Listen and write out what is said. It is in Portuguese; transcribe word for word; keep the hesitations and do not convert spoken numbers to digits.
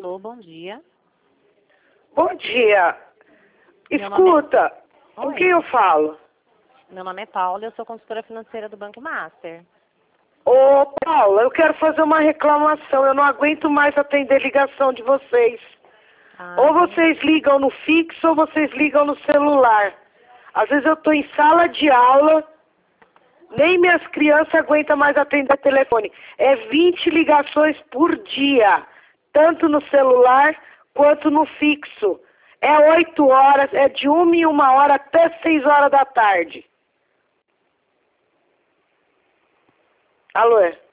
Alô, bom dia. Bom dia. Meu nome Escuta, é... com Oi. quem eu falo? Meu nome é Paula e eu sou consultora financeira do Banco Master. Ô, Paula, eu quero fazer uma reclamação. Eu não aguento mais atender ligação de vocês. Ah, Ou entendi. vocês ligam no fixo ou vocês ligam no celular. Às vezes eu estou em sala de aula, nem minhas crianças aguentam mais atender telefone. É vinte ligações por dia, tanto no celular quanto no fixo. É oito horas, é de uma em uma hora até seis horas da tarde. Alô?